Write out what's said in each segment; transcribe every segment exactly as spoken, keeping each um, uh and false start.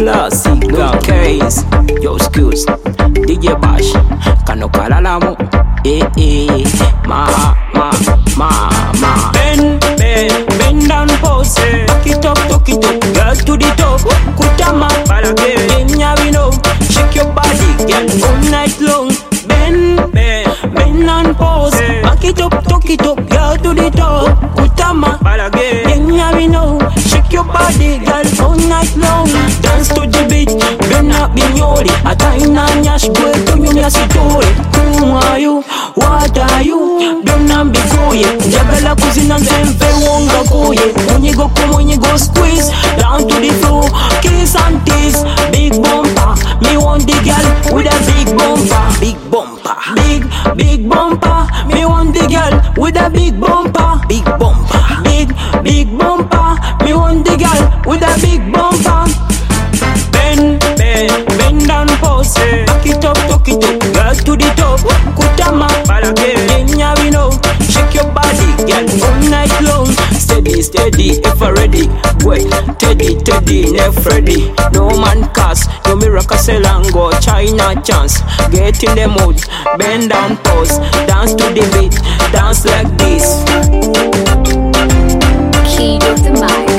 classic girl case. Yo skills, D J Bash, Kano Kalalamu. Eh eh, ma ma ma ma. Bend bend bend down pose. Talk it up, talk it up, girl to the top. Kutama balage, Kenya we know. Shake your body, girl, all night long. Bend bend bend down pose. Talk it up, talk it up, girl to the top. Kutama balage, Kenya we know. Shake your body, girl, all night long. Dance to the beat, bend up binyori. Ataina nyash boy to you nyasitori. Who are you? What are you? Dona mbikoye Jagala kuzina nzempe wonga koye Munyigo kumunyigo squeeze Down to the floor Kiss and tease Big bumper Me want the girl with a big bumper Big bumper Big, big bumper Me want the girl with a big bumper Big bumper Big, big bumper Me want the girl with a big bumper Bend, bend, bend down pose Back it up, tuck it up Girl to the top Kutama balage Kenya we know Shake your body, girl, all night long Steady, steady, ever ready Wait, Teddy, Teddy, never ready No man cast, no miracle selango China chance, get in the mood Bend down pose, dance to the beat Dance like this Key of the mic.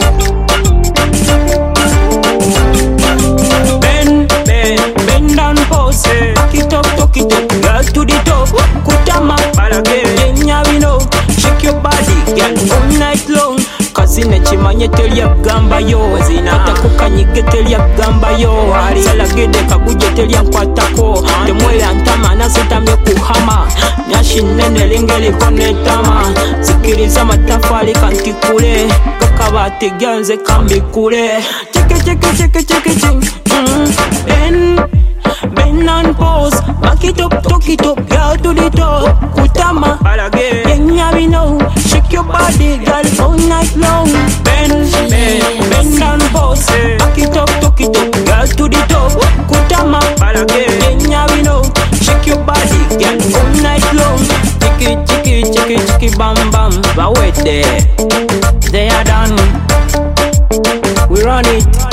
Back it up, tuck it up, girl to the top Kutama, balage, Kenya we know Shake your body, girl, all night long Kazine chimanye telia gamba yo Zina atakuka nyige telia gamba yo Salagede kabuje telia nkwatako Temwe antama nasetamye kuhama Nyashi nene lingeli konetama Zikiriza matafali kantikule Kakabati gyanze kambikule Cheke cheke cheke cheke cheke Ben Bend and pose, back it up, tuck it up, girl to the top Kutama, balage, Kenya we know Shake your body, girl, all night long Bend, bend, bend and pose Back it up, tuck it up, girl to the top Kutama, balage, Kenya we know Shake your body, girl, all night long Chiki, chiki, chiki, chiki, bam, bam But wait there, they are done We run it